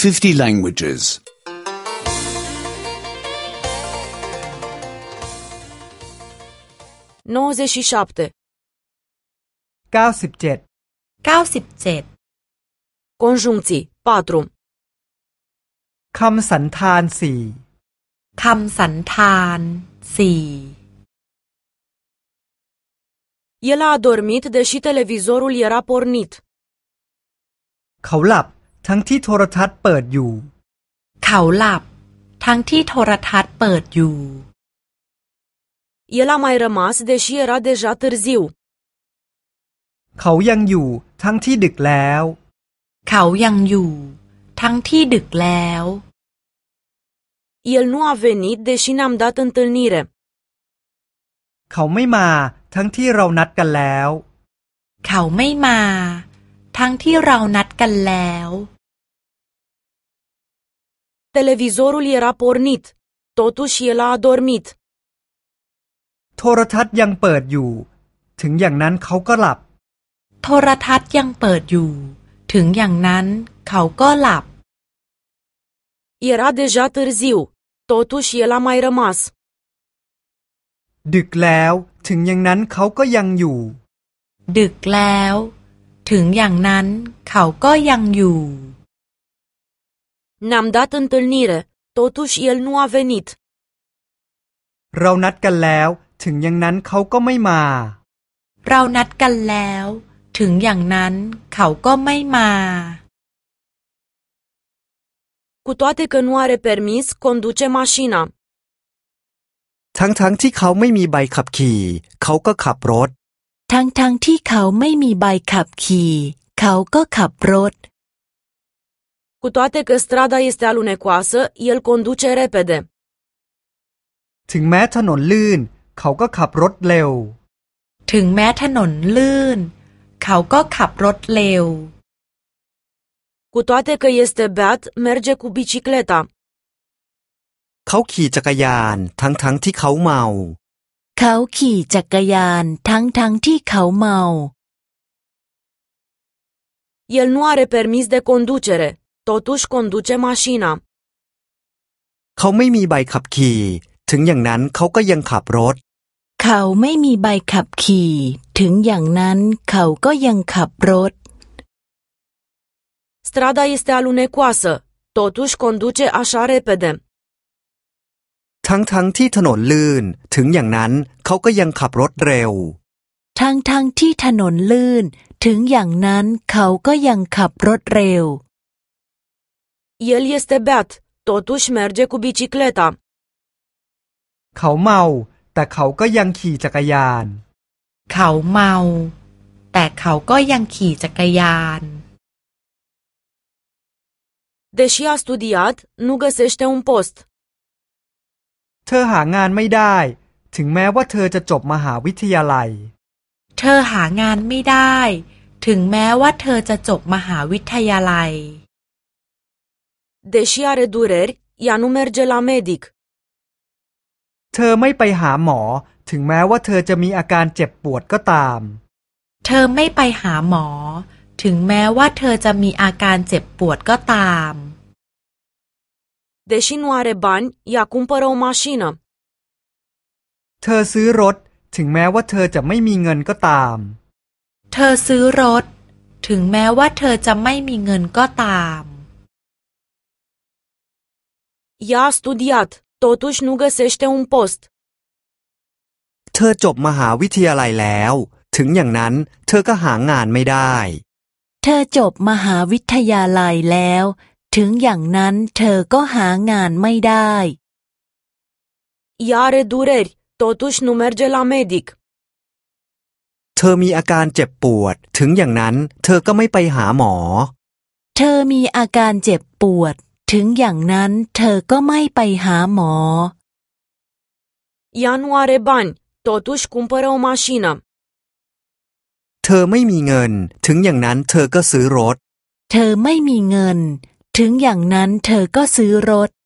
50 languages. 97 97 Conjuncții 4 คำสันธานสี่คำสันธานสี่ El a adormit deși televizorul era pornit. เขาหลับทั้งที่โทรทัศน์เปิดอยู่เขาหลับทั้งที่โทรทัศน์เปิดอยู่ El a mai rămas deși era deja târziu. เขายังอยู่ทั้งที่ดึกแล้วเขายังอยู่ทั้งที่ดึกแล้ว El nu a venit deși ne-am dat întâlnire. เขาไม่มาทั้งที่เรานัดกันแล้วเขาไม่มาทั้งที่เรานัดกันแล้ว Televizorul era pornit. Totuși el a adormit. โทรทัศน์ยังเปิดอยู่ถึงอย่างนั้นเขาก็หลับโทรทัศน์ยังเปิดอยู่ถึงอย่างนั้นเขาก็หลับ Era deja târziu. Totuși el a mai rămas. ดึกแล้วถึงอย่างนั้นเขาก็ยังอยู่ดึกแล้วถึงอย่างนั้นเขาก็ยังอยู่ Ne-am dat întâlnire. Totuși el nu a venit. เรานัดกันแล้วถึงอย่างนั้นเขาก็ไม่มาเรานัดกันแล้วถึงอย่างนั้นเขาก็ไม่มา Cu toate că nu are permis, conduce mașina. ทั้งที่เขาไม่มีใบขับขี่เขาก็ขับรถทั้งที่เขาไม่มีใบขับขี่เขาก็ขับรถ Cu toate că strada este alunecoasă, el conduce repede. ถึงแม้ถนนลื่นเขาก็ขับรถเร็วถึงแม้ถนนลื่นเขาก็ขับรถเร็ว Cu toate că este beat, merge cu bicicleta. เขาขี่จักรยานทั้งที่เขาเมาเขาขี่จักรยานทั้งที่เขาเมา El nu are permis de conducere. Totuși conduce mașina. เขาไม่มีใบขับขี่ถึงอย่างนั้นเขาก็ยังขับรถเขาไม่มีใบขับขี่ถึงอย่างนั้นเขาก็ยังขับรถ Strada este alunecoasă. Totuși conduce așa repede. ทั้งที่ถนนลื่นถึงอย่างนั้นเขาก็ยังขับรถเร็วทั้งที่ถนนลื่นถึงอย่างนั้นเขาก็ยังขับรถเร็ว El este beat. Totuși merge cu bicicleta. เขาเมาแต่เขาก็ยังขี่จักรยานเขาเมาแต่เขาก็ยังขี่จักรยาน Deși a studiat, nu găsește un post. เธอหางานไม่ได้ถึงแม้ว่าเธอจะจบมหาวิทยาลัยเธอหางานไม่ได้ถึงแม้ว่าเธอจะจบมหาวิทยาลัย Deși are dureri, ea nu merge la medic. เธอไม่ไปหาหมอถึงแม้ว่าเธอจะมีอาการเจ็บปวดก็ตามเธอไม่ไปหาหมอถึงแม้ว่าเธอจะมีอาการเจ็บปวดก็ตาม Deși nu are bani, ea cumpără o mașină. เธอซื้อรถถึงแม้ว่าเธอจะไม่มีเงินก็ตามเธอซื้อรถถึงแม้ว่าเธอจะไม่มีเงินก็ตาม Ea a studiat. Totuși nu găsește un post. เธอจบมหาวิทยาลัยแล้วถึงอย่างนั้นเธอก็หางานไม่ได้เธอจบมหาวิทยาลัยแล้วถึงอย่างนั้นเธอก็หางานไม่ได้ Ea are dureri. Totuși nu merge la medic. เธอมีอาการเจ็บปวดถึงอย่างนั้นเธอก็ไม่ไปหาหมอเธอมีอาการเจ็บปวดถึงอย่างนั้นเธอก็ไม่ไปหาหมอ Ea nu are bani. Totuși cumpără o mașină. เธอไม่มีเงินถึงอย่างนั้นเธอก็ซื้อรถเธอไม่มีเงินถึงอย่างนั้นเธอก็ซื้อรถ